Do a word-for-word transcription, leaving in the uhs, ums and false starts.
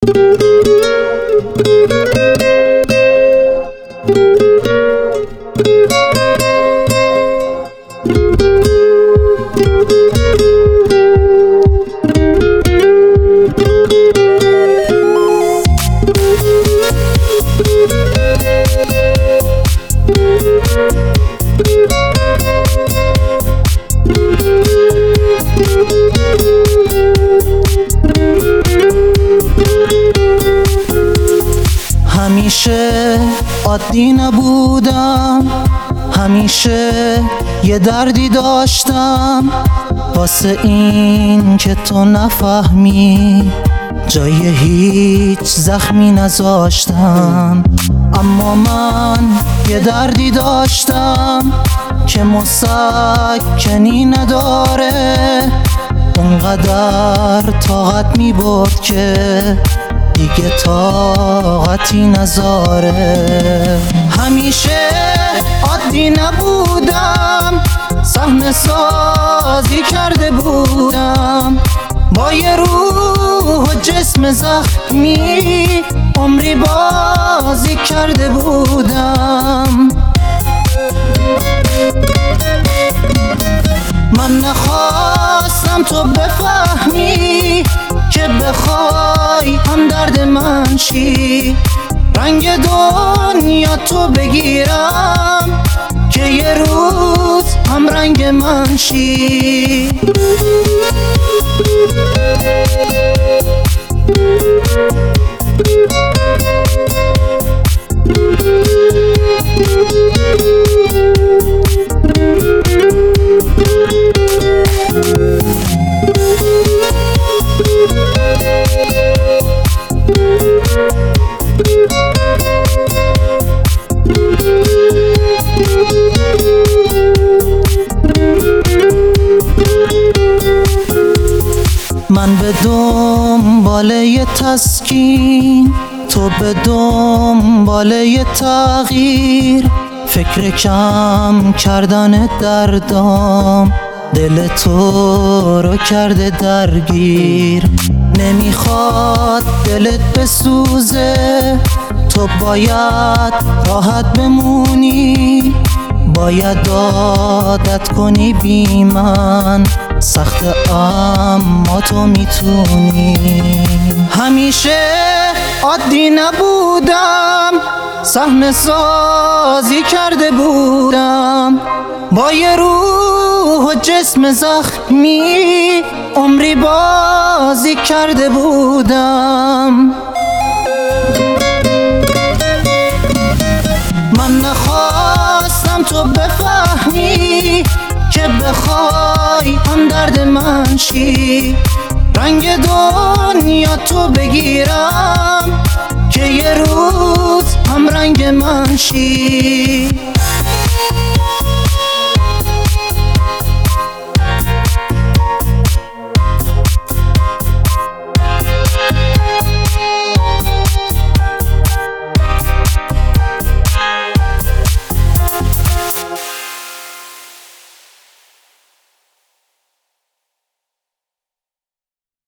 همیشه عادی نبودم، همیشه یه دردی داشتم، واسه این که تو نفهمی جای هیچ زخمی نذاشتم. اما من یه دردی داشتم که مسکنی نداره، اونقدر طاقت میبرد که دیگه طاقتی نذاره. همیشه عادی نبودم، صحنه سازی کرده بودم، با یه روح و جسم زخمی عمری بازی کرده بودم. من نخواستم تو بفهمی که بخوای هم درد من شی، رنگ دنیا تو بگیرم که یه روز هم رنگ من شی. من به دنبال یه تسکین، تو به دنبال یه تغییر، فکر کم کردن دردام دل تو رو کرده درگیر. نمیخواد دلت بسوزه، تو باید راحت بمونی، باید عادت کنی بی من، سخت اما تو میتونی. همیشه عادی نبودم، صحنه سازی کرده بودم، با یه روح و جسم زخمی عمری بازی کرده بودم. من نخواستم تو بفهمی که بخوای هم درد من شی، رنگ دنیا تو بگیرم که یه روز هم رنگ من شی.